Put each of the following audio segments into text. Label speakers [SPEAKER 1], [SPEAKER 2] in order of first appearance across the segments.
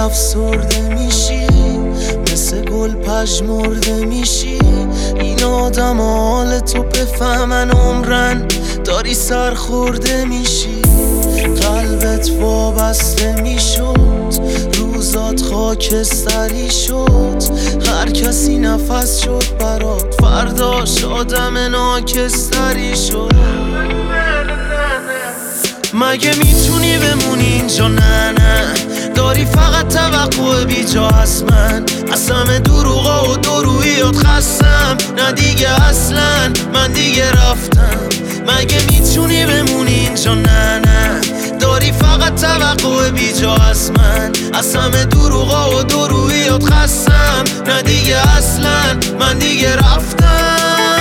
[SPEAKER 1] افسرده میشی، مثل گل پژمرده میشی. این آدم حال تو بفهمن عمرن داری سرخورده میشی. قلبت وابسته میشد، روزات خاکستری شد. هر کسی نفس شد برات، فرداش آدم ناکستری شد. مگه میتونی بمونی اینجا؟ نه داری فقط توقع بیجا هست. من از همه دروغا و درویات خستم. نه دیگه اصلا من دیگه رفتم. مگه میتونی بمونی اینجا؟ نه داری فقط توقع بیجا هست. من از همه دروغا و درویات خستم. نه دیگه اصلا من دیگه رفتم.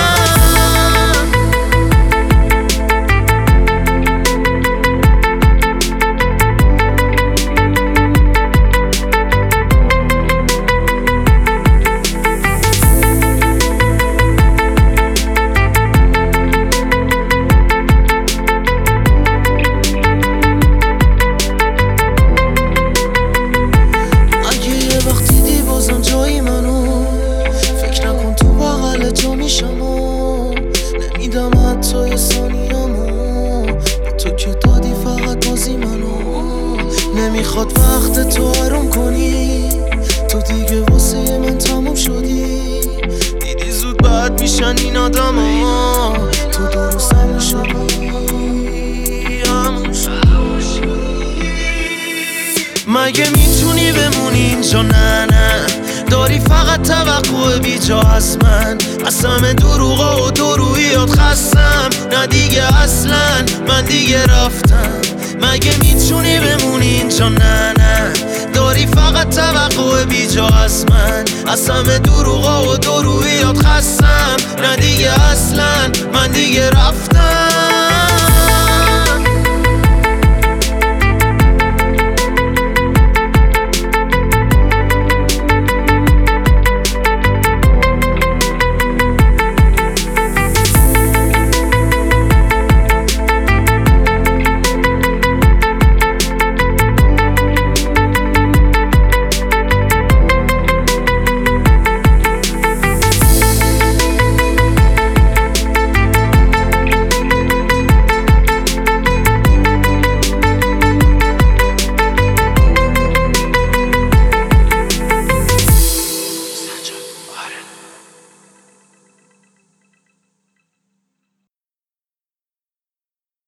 [SPEAKER 1] نمیدم حتی یه ثانیه‌مو به تو که دادی فقط بازی منو. نمیخواد وقت تو آروم کنی، تو دیگه واسه من تموم شدی. دیدی زود بد میشن این آدم ها، تو درست همون شدی. مگه میتونی بمونی اینجا؟ نه داری فقط توقع بیجا هست. من از همه دروغا و درویات خستم. نه دیگه اصلا من دیگه رفتم. مگه میتونی بمونی اینجا؟ نه داری فقط توقع بیجا هست. من از همه دروغا و درویات خستم. نه دیگه اصلا من دیگه رفتم.